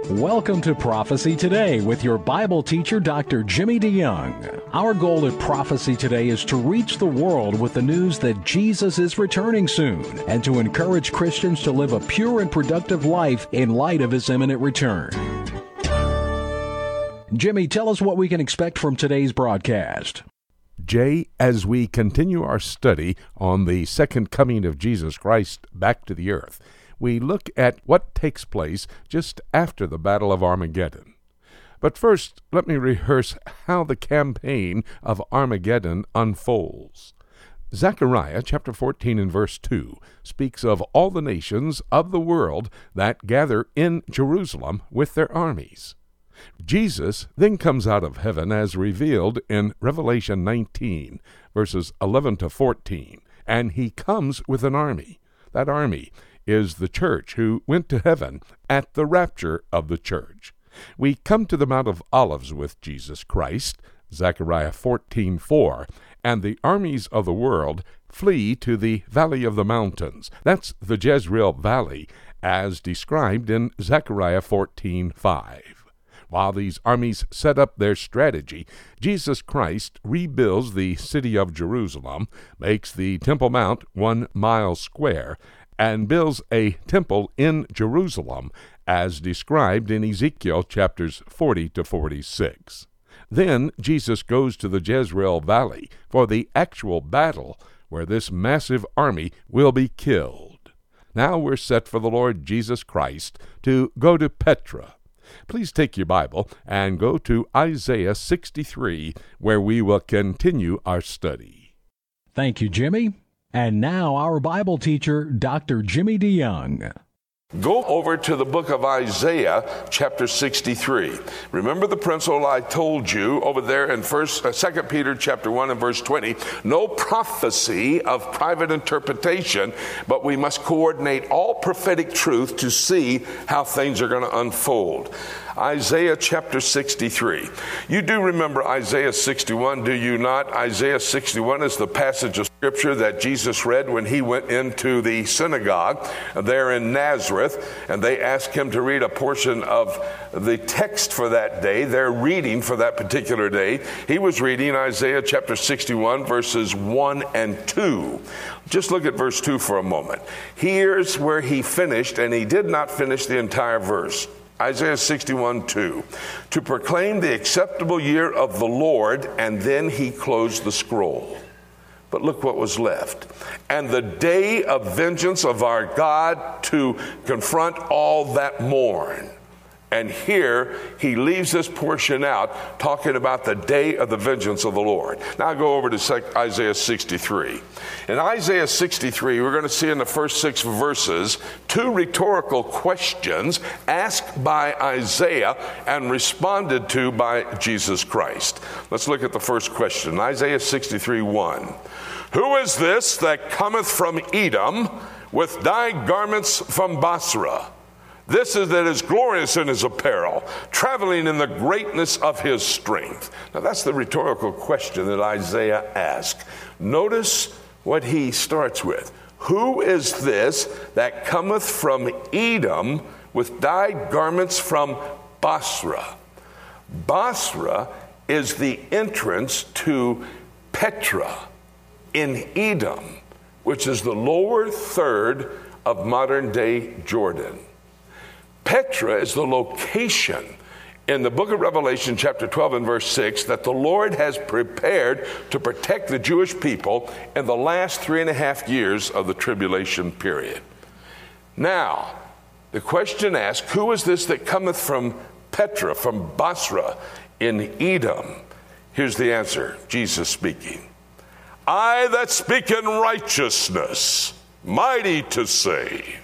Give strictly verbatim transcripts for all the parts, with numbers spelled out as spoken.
Welcome to Prophecy Today with your Bible teacher, Doctor Jimmy DeYoung. Our goal at Prophecy Today is to reach the world with the news that Jesus is returning soon and to encourage Christians to live a pure and productive life in light of His imminent return. Jimmy, tell us what we can expect from today's broadcast. Jay, as we continue our study on the second coming of Jesus Christ back to the earth, we look at what takes place just after the Battle of Armageddon. But first, let me rehearse how the campaign of Armageddon unfolds. Zechariah chapter fourteen and verse two speaks of all the nations of the world that gather in Jerusalem with their armies. Jesus then comes out of heaven as revealed in Revelation nineteen, verses eleven to fourteen, and he comes with an army. That army is the church who went to heaven at the rapture of the church. We come to the Mount of Olives with Jesus Christ, Zechariah fourteen four, and the armies of the world flee to the Valley of the Mountains. That's the Jezreel Valley, as described in Zechariah fourteen five. While these armies set up their strategy, Jesus Christ rebuilds the city of Jerusalem, makes the Temple Mount one mile square, and builds a temple in Jerusalem, as described in Ezekiel chapters forty to forty-six. Then Jesus goes to the Jezreel Valley for the actual battle, where this massive army will be killed. Now we're set for the Lord Jesus Christ to go to Petra. Please take your Bible and go to Isaiah sixty-three, where we will continue our study. Thank you, Jimmy. And now our Bible teacher, Doctor Jimmy DeYoung. Go over to the book of Isaiah, chapter sixty-three. Remember the principle I told you over there in First, uh, Second Peter, chapter one and verse twenty. No prophecy of private interpretation, but we must coordinate all prophetic truth to see how things are going to unfold. Isaiah chapter sixty-three. You do remember Isaiah sixty-one, do you not? Isaiah sixty-one is the passage of Scripture that Jesus read when he went into the synagogue there in Nazareth, and they asked him to read a portion of the text for that day, their reading for that particular day. He was reading Isaiah chapter sixty-one, verses one and two. Just look at verse two for a moment. Here's where he finished, and he did not finish the entire verse. Isaiah sixty-one two, to proclaim the acceptable year of the Lord, and then he closed the scroll. But look what was left. And the day of vengeance of our God, to confront all that mourn. And here he leaves this portion out, talking about the day of the vengeance of the Lord. Now go over to Isaiah sixty-three. In Isaiah sixty-three, we're going to see in the first six verses two rhetorical questions asked by Isaiah and responded to by Jesus Christ. Let's look at the first question. Isaiah sixty-three one. Who is this that cometh from Edom with dyed garments from Basra? This is that is glorious in his apparel, traveling in the greatness of his strength. Now that's the rhetorical question that Isaiah asked. Notice what he starts with. Who is this that cometh from Edom with dyed garments from Basra? Basra is the entrance to Petra in Edom, which is the lower third of modern-day Jordan. Petra is the location in the book of Revelation, chapter twelve and verse six, that the Lord has prepared to protect the Jewish people in the last three and a half years of the tribulation period. Now, the question asks, who is this that cometh from Petra, from Basra in Edom? Here's the answer, Jesus speaking. I that speak in righteousness, mighty to save.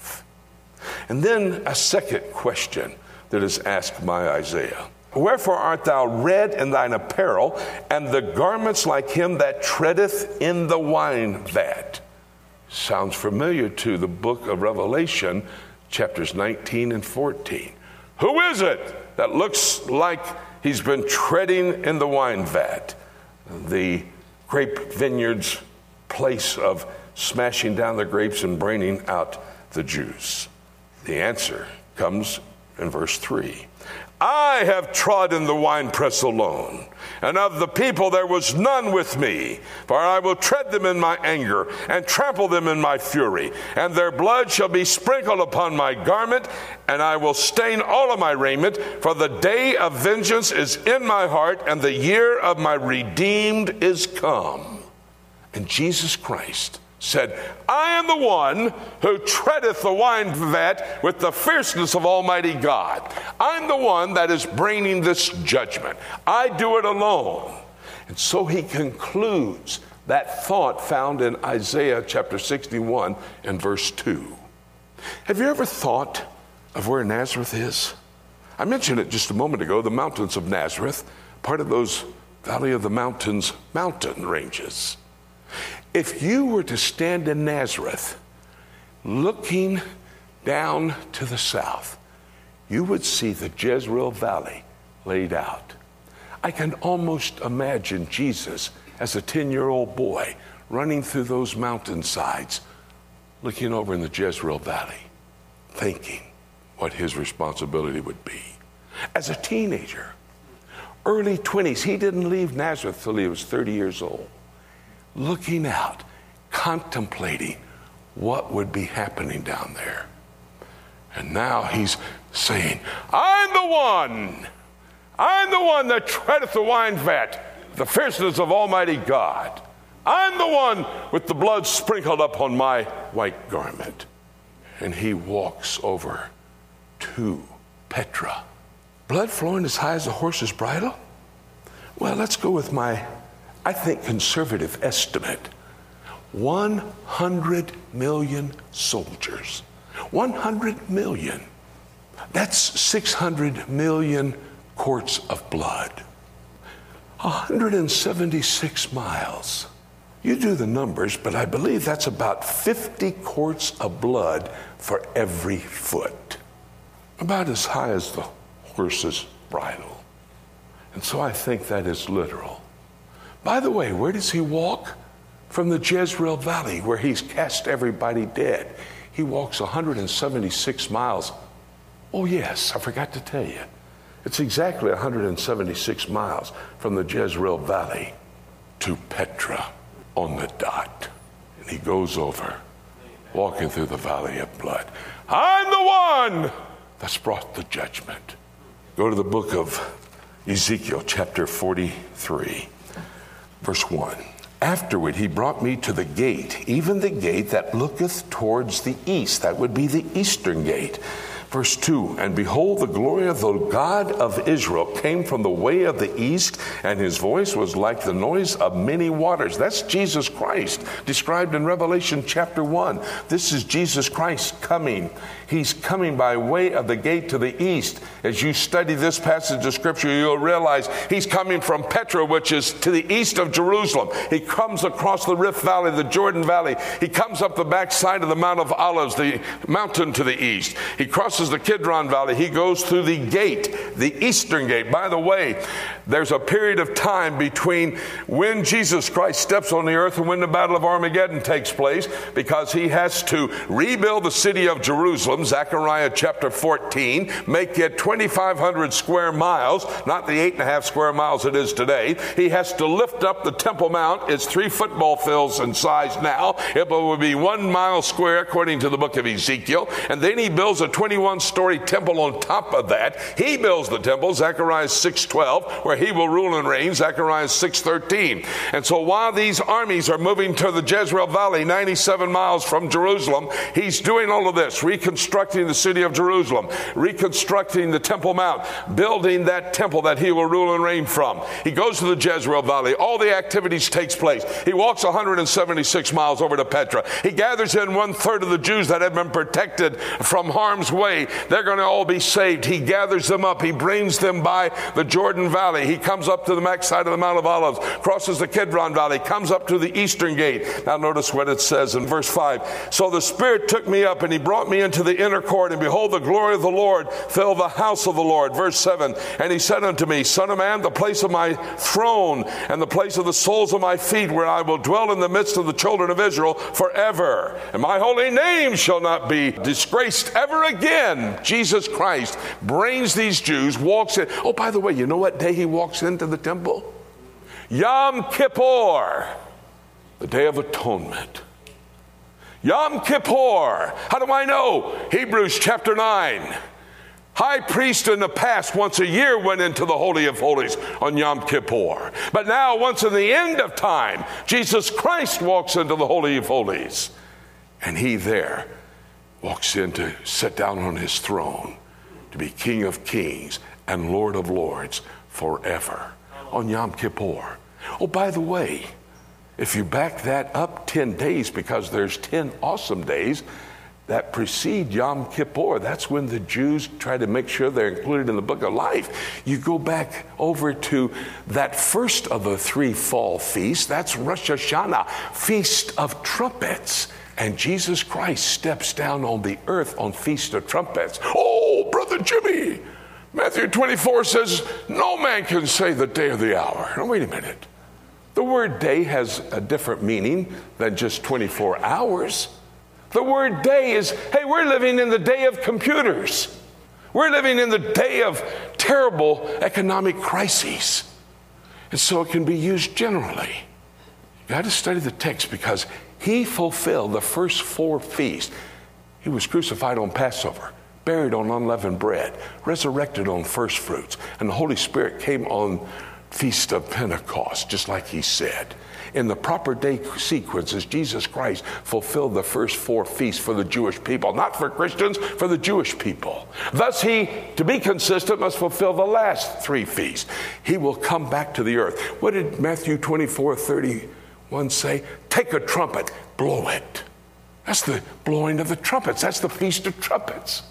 And then a second question that is asked by Isaiah. Wherefore art thou red in thine apparel, and the garments like him that treadeth in the wine vat? Sounds familiar to the book of Revelation, chapters nineteen and fourteen. Who is it that looks like he's been treading in the wine vat? The grape vineyard's place of smashing down the grapes and bringing out the juice. The answer comes in verse three. I have trodden the winepress alone, and of the people there was none with me. For I will tread them in my anger, and trample them in my fury. And their blood shall be sprinkled upon my garment, and I will stain all of my raiment. For the day of vengeance is in my heart, and the year of my redeemed is come. And Jesus Christ said, I am the one who treadeth the wine vat with the fierceness of Almighty God. I'm the one that is bringing this judgment. I do it alone. And so he concludes that thought found in Isaiah chapter sixty-one and verse two. Have you ever thought of where Nazareth is? I mentioned it just a moment ago, the mountains of Nazareth, part of those Valley of the Mountains mountain ranges. If you were to stand in Nazareth, looking down to the south, you would see the Jezreel Valley laid out. I can almost imagine Jesus as a ten-year-old boy running through those mountainsides, looking over in the Jezreel Valley, thinking what his responsibility would be. As a teenager, early twenties, he didn't leave Nazareth till he was thirty years old. Looking out, contemplating what would be happening down there. And now he's saying, I'm the one, I'm the one that treadeth the wine vat, the fierceness of Almighty God. I'm the one with the blood sprinkled upon my white garment. And he walks over to Petra. Blood flowing as high as a horse's bridle? Well, let's go with my, I think, conservative estimate. one hundred million soldiers. one hundred million. That's six hundred million quarts of blood. one hundred seventy-six miles. You do the numbers, but I believe that's about fifty quarts of blood for every foot. About as high as the horse's bridle. And so I think that is literal. By the way, where does he walk? From the Jezreel Valley, where he's cast everybody dead. He walks one hundred seventy-six miles. Oh yes, I forgot to tell you. It's exactly one hundred seventy-six miles from the Jezreel Valley to Petra on the dot. And he goes over, walking through the valley of blood. I'm the one that's brought the judgment. Go to the book of Ezekiel, chapter forty-three. Verse one, afterward he brought me to the gate, even the gate that looketh towards the east. That would be the eastern gate. Verse two, and behold, the glory of the God of Israel came from the way of the east, and his voice was like the noise of many waters. That's Jesus Christ, described in Revelation chapter one. This is Jesus Christ coming. He's coming by way of the gate to the east. As you study this passage of Scripture, you'll realize he's coming from Petra, which is to the east of Jerusalem. He comes across the Rift Valley, the Jordan Valley. He comes up the backside of the Mount of Olives, the mountain to the east. He crosses the Kidron Valley. He goes through the gate, the eastern gate. By the way, there's a period of time between when Jesus Christ steps on the earth and when the Battle of Armageddon takes place, because he has to rebuild the city of Jerusalem, Zechariah chapter fourteen, make it twenty-five hundred square miles, not the eight and a half square miles it is today. He has to lift up the Temple Mount. It's three football fields in size now. It will be one mile square according to the book of Ezekiel. And then he builds a twenty-one story temple on top of that. He builds the temple, Zechariah six twelve, where he will rule and reign, Zechariah six thirteen. And so while these armies are moving to the Jezreel Valley, ninety-seven miles from Jerusalem, he's doing all of this, reconstructing the city of Jerusalem, reconstructing the Temple Mount, building that temple that he will rule and reign from. He goes to the Jezreel Valley. All the activities takes place. He walks one hundred seventy-six miles over to Petra. He gathers in one third of the Jews that have been protected from harm's way. They're going to all be saved. He gathers them up. He brings them by the Jordan Valley. He comes up to the backside of the Mount of Olives, crosses the Kidron Valley, comes up to the eastern gate. Now notice what it says in verse five. So the Spirit took me up, and he brought me into the inner court, and behold, the glory of the Lord filled the house of the Lord. Verse seven, and he said unto me, Son of man, the place of my throne and the place of the soles of my feet, where I will dwell in the midst of the children of Israel forever. And my holy name shall not be disgraced ever again. then Jesus Christ brings these Jews, walks in. Oh, by the way, you know what day he walks into the temple? Yom Kippur, the Day of Atonement. Yom Kippur. How do I know? Hebrews chapter nine. High priest in the past once a year went into the Holy of Holies on Yom Kippur. But now, once in the end of time, Jesus Christ walks into the Holy of Holies. And he there walks in to sit down on his throne to be King of Kings and Lord of Lords forever on Yom Kippur. Oh, by the way, if you back that up ten days, because there's ten awesome days that precede Yom Kippur, that's when the Jews try to make sure they're included in the book of life. You go back over to that first of the three fall feasts, that's Rosh Hashanah, Feast of Trumpets. And Jesus Christ steps down on the earth on Feast of Trumpets. Oh, Brother Jimmy, Matthew twenty-four says, no man can say the day or the hour. Now, wait a minute. The word day has a different meaning than just twenty-four hours. The word day is, hey, we're living in the day of computers. We're living in the day of terrible economic crises. And so it can be used generally. You got to study the text, because he fulfilled the first four feasts. He was crucified on Passover, buried on unleavened bread, resurrected on first fruits, and the Holy Spirit came on Feast of Pentecost, just like he said. In the proper day sequences, Jesus Christ fulfilled the first four feasts for the Jewish people, not for Christians, for the Jewish people. Thus, he, to be consistent, must fulfill the last three feasts. He will come back to the earth. What did Matthew twenty-four thirty-one say? Take a trumpet, blow it. That's the blowing of the trumpets. That's the Feast of Trumpets.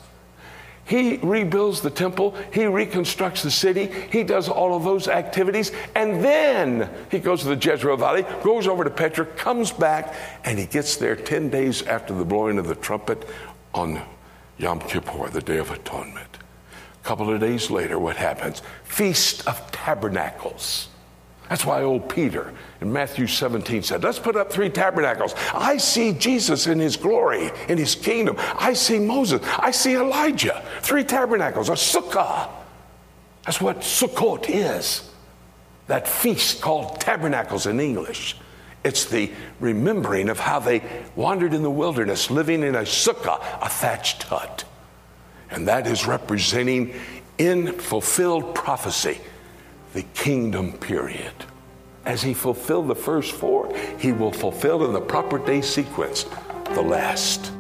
He rebuilds the temple. He reconstructs the city. He does all of those activities. And then he goes to the Jezreel Valley, goes over to Petra, comes back, and he gets there ten days after the blowing of the trumpet on Yom Kippur, the Day of Atonement. A couple of days later, what happens? Feast of Tabernacles. That's why old Peter in Matthew seventeen said, let's put up three tabernacles. I see Jesus in his glory, in his kingdom. I see Moses. I see Elijah. Three tabernacles, a sukkah. That's what Sukkot is. That feast called tabernacles in English. It's the remembering of how they wandered in the wilderness, living in a sukkah, a thatched hut. And that is representing in fulfilled prophecy the kingdom period. As he fulfilled the first four, he will fulfill in the proper day sequence the last.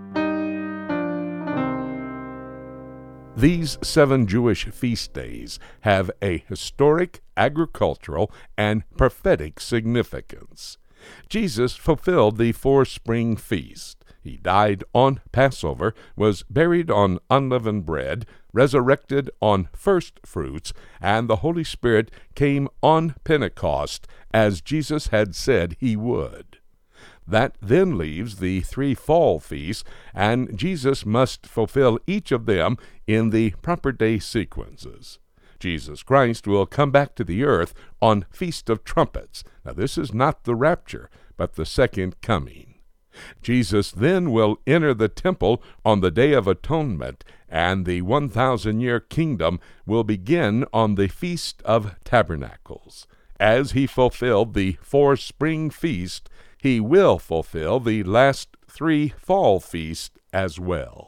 These seven Jewish feast days have a historic, agricultural, and prophetic significance. Jesus fulfilled the four-spring feast. He died on Passover, was buried on unleavened bread, resurrected on first fruits, and the Holy Spirit came on Pentecost, as Jesus had said he would. That then leaves the three fall feasts, and Jesus must fulfill each of them in the proper day sequences. Jesus Christ will come back to the earth on Feast of Trumpets. Now, this is not the rapture, but the second coming. Jesus then will enter the temple on the Day of Atonement, and the one thousand year kingdom will begin on the Feast of Tabernacles. As he fulfilled the four spring feasts, he will fulfill the last three fall feasts as well.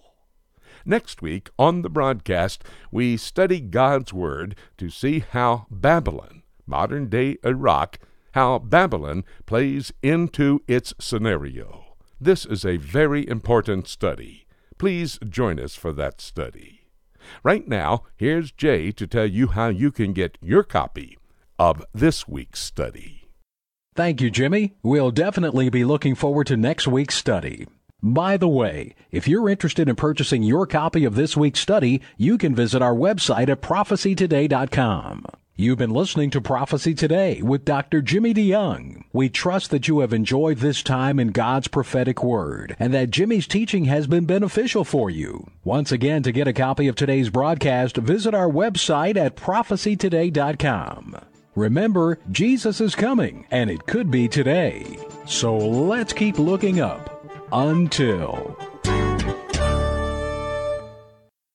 Next week on the broadcast, we study God's Word to see how Babylon, modern-day Iraq, how Babylon plays into its scenario. This is a very important study. Please join us for that study. Right now, here's Jay to tell you how you can get your copy of this week's study. Thank you, Jimmy. We'll definitely be looking forward to next week's study. By the way, if you're interested in purchasing your copy of this week's study, you can visit our website at prophecy today dot com. You've been listening to Prophecy Today with Doctor Jimmy DeYoung. We trust that you have enjoyed this time in God's prophetic word and that Jimmy's teaching has been beneficial for you. Once again, to get a copy of today's broadcast, visit our website at prophecy today dot com. Remember, Jesus is coming, and it could be today. So let's keep looking up. Until...